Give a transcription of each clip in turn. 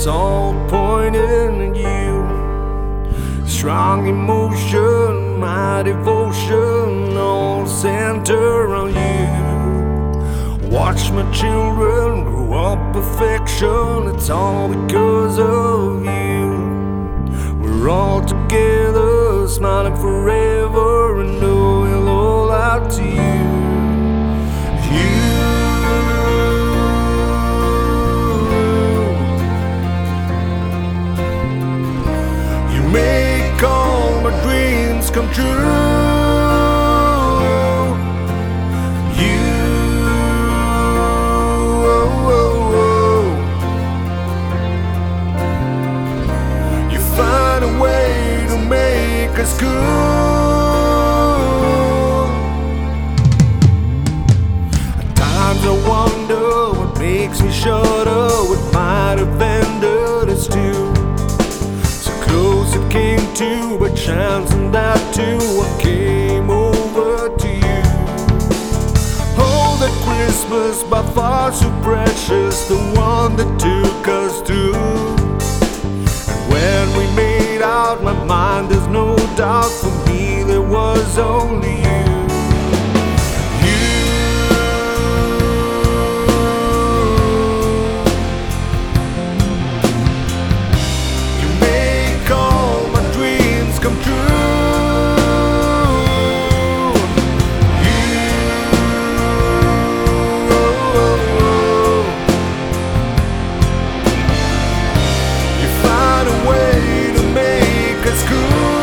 it's all pointing at you. Strong emotion, my devotion, all center on you. Watch my children grow up perfection, it's all because of you. We're all together, smiling forever, and know it'll all out to you. You make all my dreams come true. It's cool. At times I wonder what makes me shudder, what might have ended us two. So close it came to, but chance and that too, I came over to you. Oh, that Christmas by far so precious, the one that took us through. When we made out, my mind, there's no doubt, for me there was only you. You make all my dreams come true. Way to make us cool.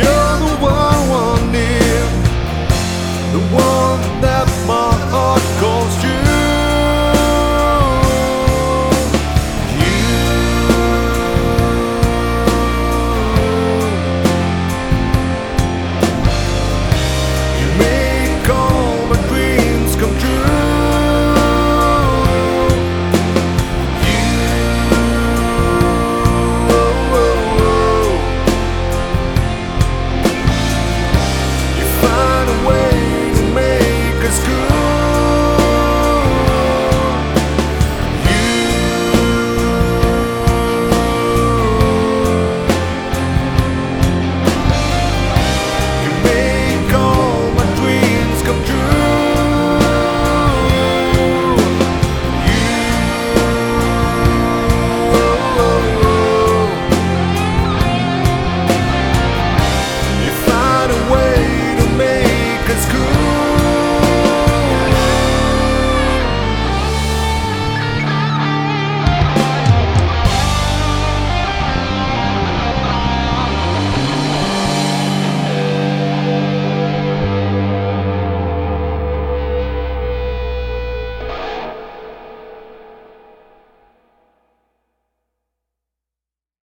The one that my heart calls.